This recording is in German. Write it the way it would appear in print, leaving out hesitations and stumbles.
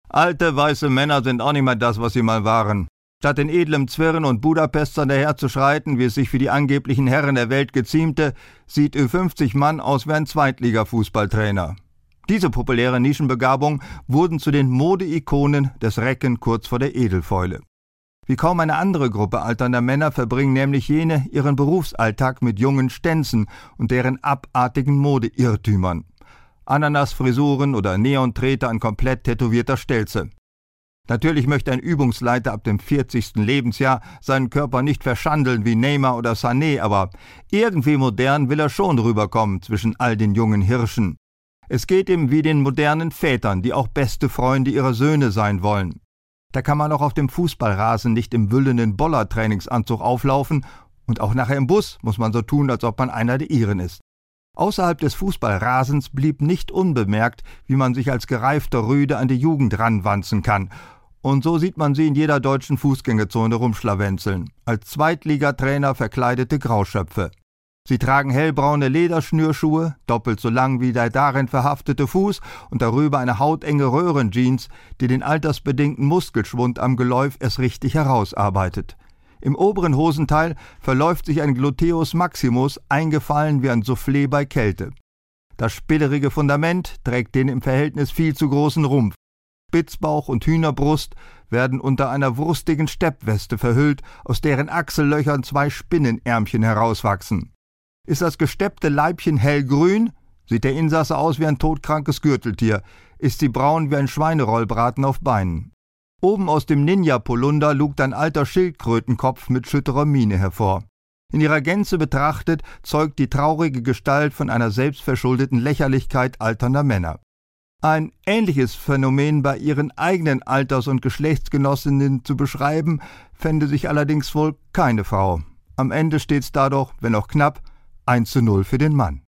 Alte, weiße Männer sind auch nicht mehr das, was sie mal waren. Statt in edlem Zwirn und Budapestern daherzuschreiten, wie es sich für die angeblichen Herren der Welt geziemte, sieht Ü50 Mann aus wie ein Zweitliga-Fußballtrainer. Diese populäre Nischenbegabung wurden zu den Modeikonen des Recken kurz vor der Edelfäule. Wie kaum eine andere Gruppe alternder Männer verbringen nämlich jene ihren Berufsalltag mit jungen Stänzen und deren abartigen Modeirrtümern. Ananasfrisuren oder Neontreter an komplett tätowierter Stelze. Natürlich möchte ein Übungsleiter ab dem 40. Lebensjahr seinen Körper nicht verschandeln wie Neymar oder Sané, aber irgendwie modern will er schon rüberkommen zwischen all den jungen Hirschen. Es geht ihm wie den modernen Vätern, die auch beste Freunde ihrer Söhne sein wollen. Da kann man auch auf dem Fußballrasen nicht im wüllenden Boller-Trainingsanzug auflaufen und auch nachher im Bus muss man so tun, als ob man einer der ihren ist. Außerhalb des Fußballrasens blieb nicht unbemerkt, wie man sich als gereifter Rüde an die Jugend ranwanzen kann. Und so sieht man sie in jeder deutschen Fußgängerzone rumschlawenzeln, als Zweitligatrainer verkleidete Grauschöpfe. Sie tragen hellbraune Lederschnürschuhe, doppelt so lang wie der darin verhaftete Fuß und darüber eine hautenge Röhrenjeans, die den altersbedingten Muskelschwund am Geläuf erst richtig herausarbeitet. Im oberen Hosenteil verläuft sich ein Gluteus Maximus, eingefallen wie ein Soufflé bei Kälte. Das spillerige Fundament trägt den im Verhältnis viel zu großen Rumpf. Spitzbauch und Hühnerbrust werden unter einer wurstigen Steppweste verhüllt, aus deren Achsellöchern 2 Spinnenärmchen herauswachsen. Ist das gesteppte Leibchen hellgrün, sieht der Insasse aus wie ein todkrankes Gürteltier, ist sie braun wie ein Schweinerollbraten auf Beinen. Oben aus dem Ninja-Polunder lugt ein alter Schildkrötenkopf mit schütterer Miene hervor. In ihrer Gänze betrachtet zeugt die traurige Gestalt von einer selbstverschuldeten Lächerlichkeit alternder Männer. Ein ähnliches Phänomen bei ihren eigenen Alters- und Geschlechtsgenossinnen zu beschreiben, fände sich allerdings wohl keine Frau. Am Ende steht's dadurch, wenn auch knapp, 1:0 für den Mann.